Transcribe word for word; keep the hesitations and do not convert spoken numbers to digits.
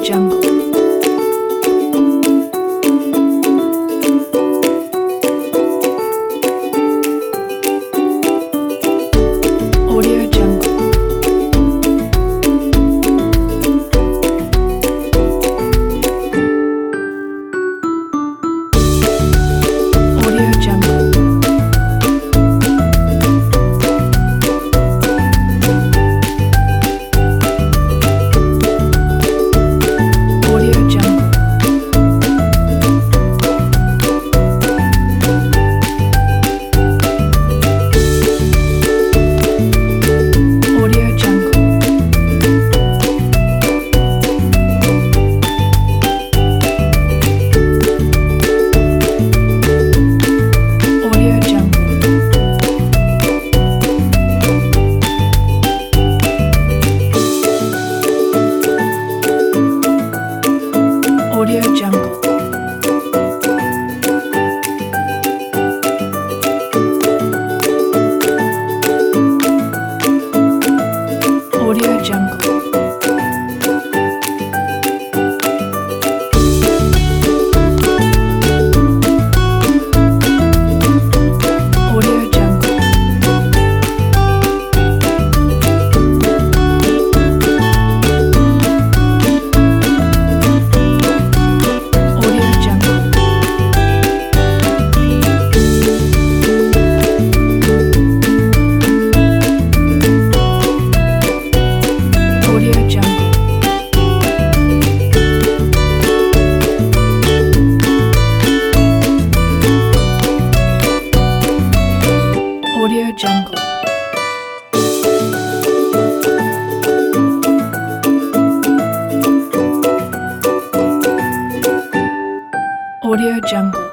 Jungle. Audio Jungle. Audio Jungle. Audio Jungle. Audio Jungle. Audio Jungle. Audio Jungle. Audio Jungle. Audio Jungle. Audio Jungle. Audio Jungle. Audio Jungle. Audio Jungle.